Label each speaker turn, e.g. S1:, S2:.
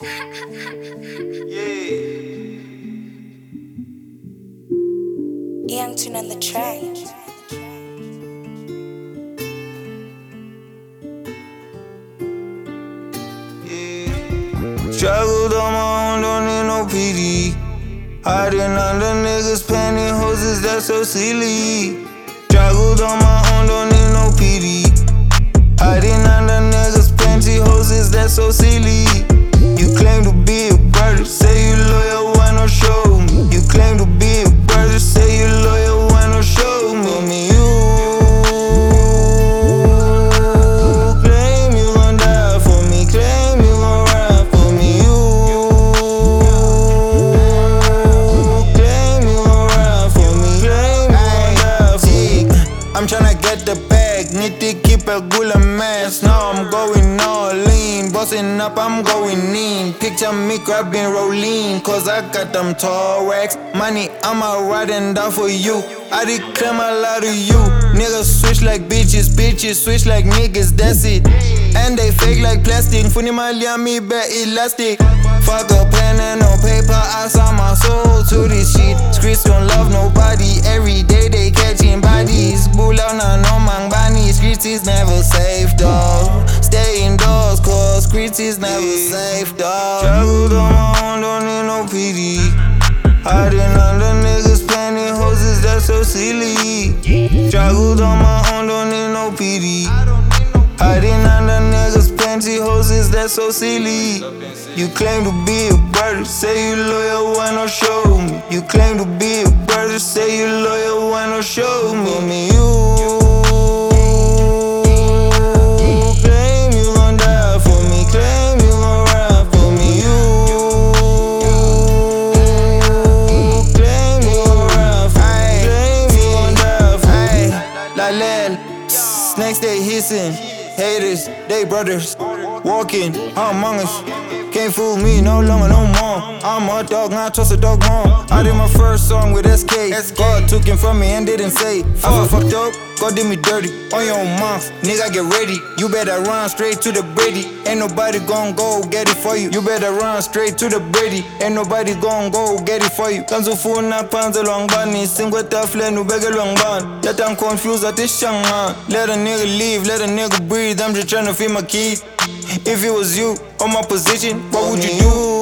S1: Young Tune on the track.
S2: Struggled on my own, don't need no PD. Hiding under niggas' pantyhoses, that's so silly. Struggled on my own, don't need no PD. Hiding under niggas' pantyhoses, that's so silly. You claim to be a brother, say you loyal, why no show me? You claim to be a brother, say you loyal, why no show me? Claim you gon' die for me, claim you gon' ride for me. Claim you gon' ride for me, claim you gon' die for me. I'm tryna get the bag, need to keep a gula mask. Now I'm going all lean, bossing up, I'm going in. Picture me grabbing rolling, cause I got them tall racks. Money, I'ma ride and die for you. I declare my lie to you. Niggas switch like bitches, bitches switch like niggas, that's it. And they fake like plastic, funny mali on me, bet elastic. Fuck a pen and no paper, I saw my soul to this shit. Streets don't love nobody, every day they catching bodies. Bull out na no mang bani, streets is never safe dog. Stay indoors cause streets is never safe dog. Struggled on my own, don't need no PD. Hiding under niggas' pantyhoses, that's so silly. Struggled on my own, don't need no PD. Hiding under niggas' pantyhoses, that's so silly. You claim to be a brother, say you loyal, why no show me? You claim to be a brother, say you loyal, why no show me? Claim you gon' die for me, claim you gon' ride for me. Claim you gon' ride for me, claim you gon' die for me. La lel, snakes they hissing. Haters, they brothers, walking among us. Can't fool me no longer, no more. I'm a dog, not trust a dog more. I did my first song with SK. God took him from me and didn't say. I feel fucked up, God did me dirty. On your mouth, nigga get ready. You better run straight to the Brady. Ain't nobody gon' go get it for you. You better run straight to the Brady. Ain't nobody gon' go get it for you. Kanzu funa panza long bunny. Singwe tafle nu bege long bun. Yet I'm confused at this young man. Let a nigga leave, let a nigga breathe. I'm just tryna feed my kids. If it was you on my position, what would you do?